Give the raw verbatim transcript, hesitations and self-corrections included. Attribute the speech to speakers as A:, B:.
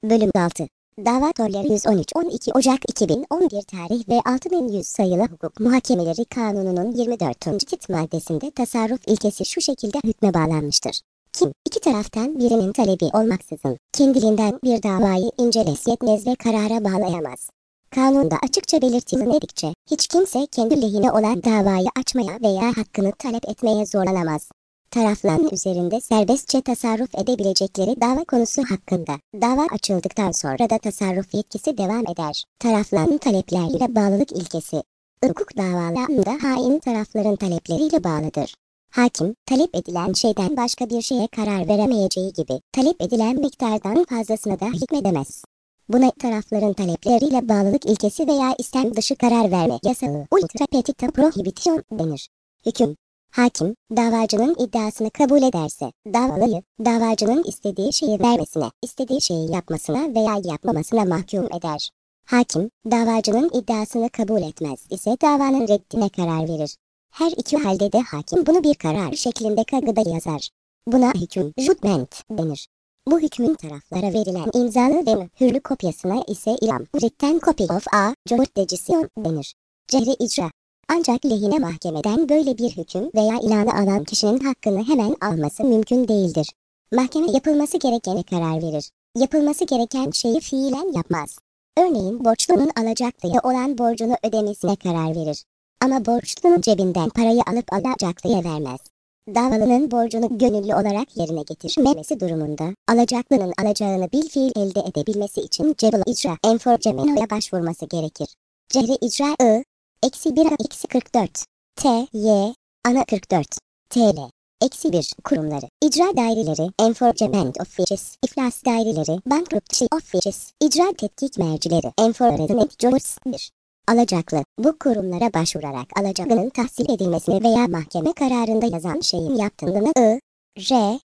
A: Bölüm altı. Dava Torları yüz on üç on iki Ocak iki bin on bir tarih ve altı bin yüz sayılı Hukuk Muhakemeleri Kanunu'nun yirmi dördüncü tit maddesinde tasarruf ilkesi şu şekilde hükme bağlanmıştır. Kim, iki taraftan birinin talebi olmaksızın, kendiliğinden bir davayı incelesiyet nezle karara bağlayamaz. Kanunda açıkça belirtilmedikçe, hiç kimse kendi lehine olan davayı açmaya veya hakkını talep etmeye zorlanamaz. Tarafların üzerinde serbestçe tasarruf edebilecekleri dava konusu hakkında, dava açıldıktan sonra da tasarruf yetkisi devam eder. Tarafların talepleriyle bağlılık ilkesi. Hukuk davalarında hain tarafların talepleriyle bağlıdır. Hakim, talep edilen şeyden başka bir şeye karar veremeyeceği gibi, talep edilen miktardan fazlasına da hükmedemez. Buna tarafların talepleriyle bağlılık ilkesi veya istem dışı karar verme yasağı, ultra petita prohibition denir. Hüküm. Hakim, davacının iddiasını kabul ederse, davalıyı, davacının istediği şeyi vermesine, istediği şeyi yapmasına veya yapmamasına mahkum eder. Hakim, davacının iddiasını kabul etmez ise davanın reddine karar verir. Her iki halde de hakim bunu bir karar şeklinde kagıda yazar. Buna hüküm, judgment denir. Bu hükmün taraflara verilen imzalı ve mühürlü kopyasına ise ilam, written copy of a jurisdiction denir. Cehri icra. Ancak lehine mahkemeden böyle bir hüküm veya ilanı alan kişinin hakkını hemen alması mümkün değildir. Mahkeme yapılması gerekene karar verir. Yapılması gereken şeyi fiilen yapmaz. Örneğin borçlunun alacaklıya olan borcunu ödemesine karar verir. Ama borçlunun cebinden parayı alıp alacaklıya vermez. Davalının borcunu gönüllü olarak yerine getirmemesi durumunda, alacaklının alacağını bilfiil elde edebilmesi için cebel icra enforcemeno'ya başvurması gerekir. Cehri icra I, eksi bir eksi kırk dört, T, Y, ana kırk dört, T L, eksi bir kurumları, icra daireleri, enforcement offices, iflas daireleri, bankruptcy offices, icra tetkik mercileri, enforcement jurors bir. Alacaklı, bu kurumlara başvurarak alacaklının tahsil edilmesini veya mahkeme kararında yazan şeyin yaptığını I, R,